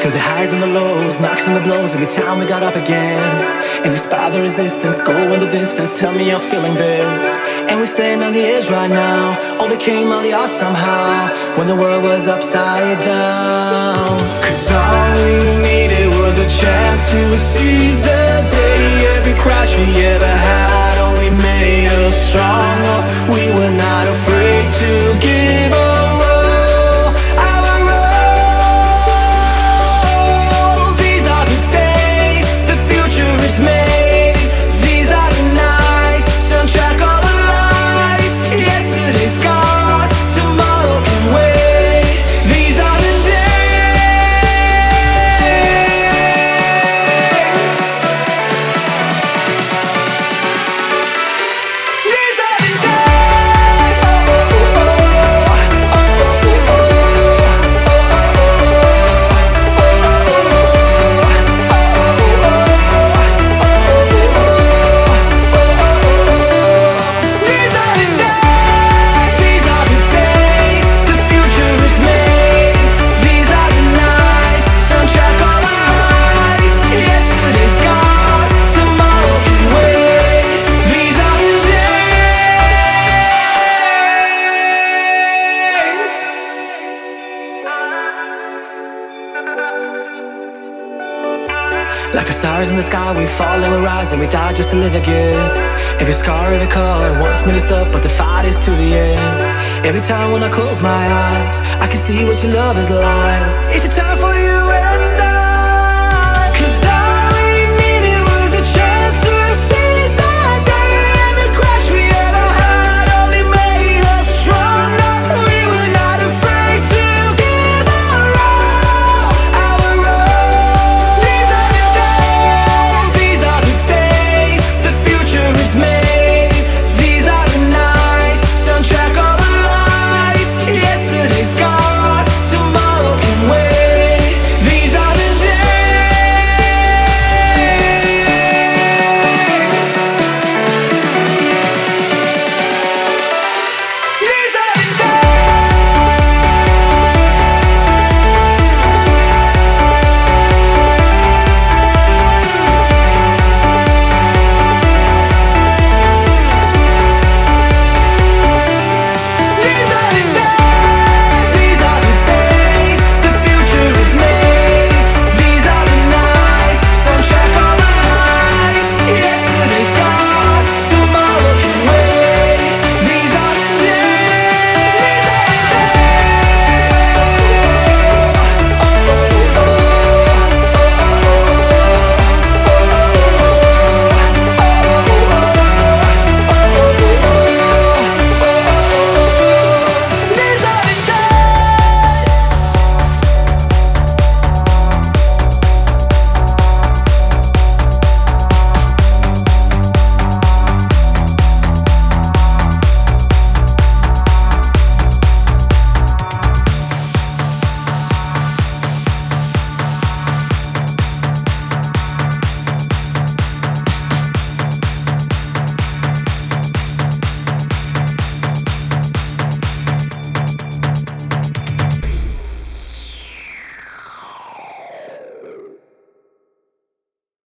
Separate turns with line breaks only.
Through the highs and the lows, knocks and the blows, every time we got up again. And despite the resistance, go in the distance, tell me you're feeling this. And we stand on the edge right now, overcame all the odds somehow, when the world was upside down. Cause all we needed was a chance to seize the day. Every crash we ever had only made us stronger. We were not afraid to give up. Like the stars in the sky, we fall and we rise and we die just to live again. Every scar, every cut, once minute up, but the fight is to the end. Every time when I close my eyes, I can see what your love is like. It's a time for you.